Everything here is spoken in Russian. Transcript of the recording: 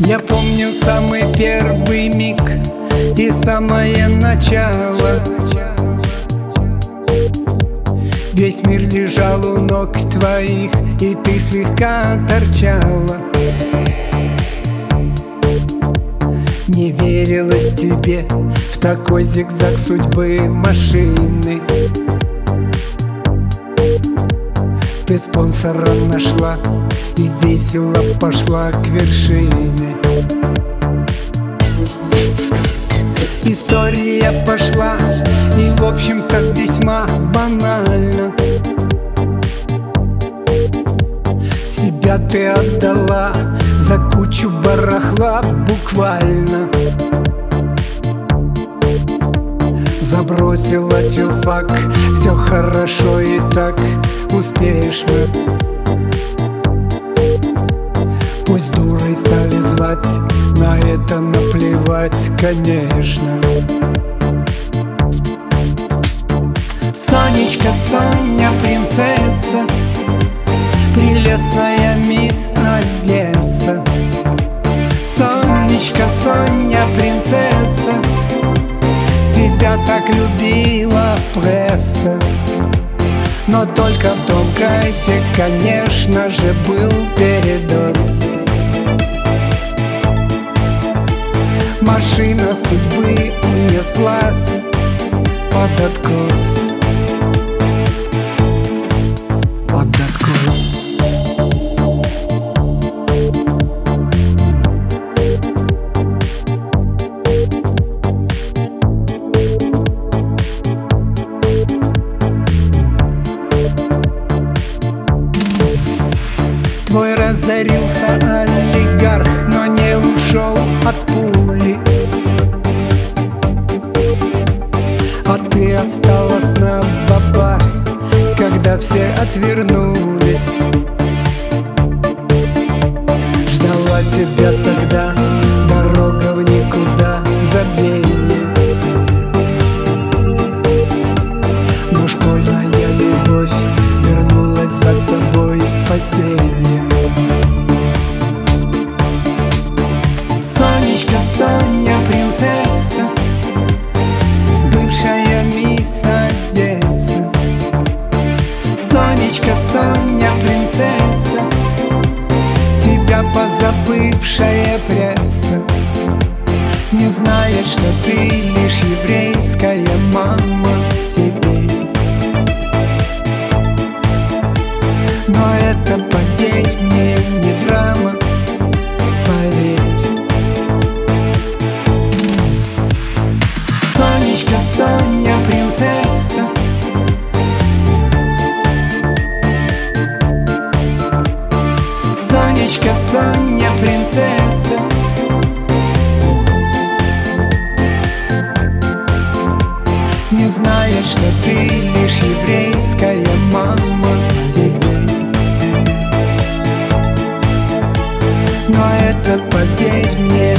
Я помню самый первый миг и самое начало. Весь мир лежал у ног твоих, и ты слегка торчала. Не верилось тебе в такой зигзаг судьбы машины. Ты спонсора нашла и весело пошла к вершине. История пошла, и в общем-то весьма банально. Себя ты отдала за кучу барахла буквально. Забросила филфак, все хорошо и так успешно. Пусть дурой стали звать, на это наплевать, конечно. Сонечка, Соня, принцесса, прелестная мисс Одесса. Сонечка, Соня, принцесса, тебя так любила пресса. Но только в том кайфе, конечно же, был передоз. Машина судьбы унеслась под откос. Под откос. Твой разорился олигарх, но не ушел от пули. А ты осталась на бабах, когда все отвернулись. Ждала тебя тогда дорога в никуда, в забвенье. Но школьная любовь вернулась за тобой спасением. Сонечка, Соня, принцесса, бывшая мисс Одесса. Сонечка, Соня, принцесса, тебя позабывшая пресса не знает, что ты лишь еврейская мама теперь. Но это, поверь мне, не драма, поверь. Сонечка, Соня, принцесса, Сонечка, Соня, принцесса, не знает, что ты лишь еврейская мама теперь. Но это, поверь мне,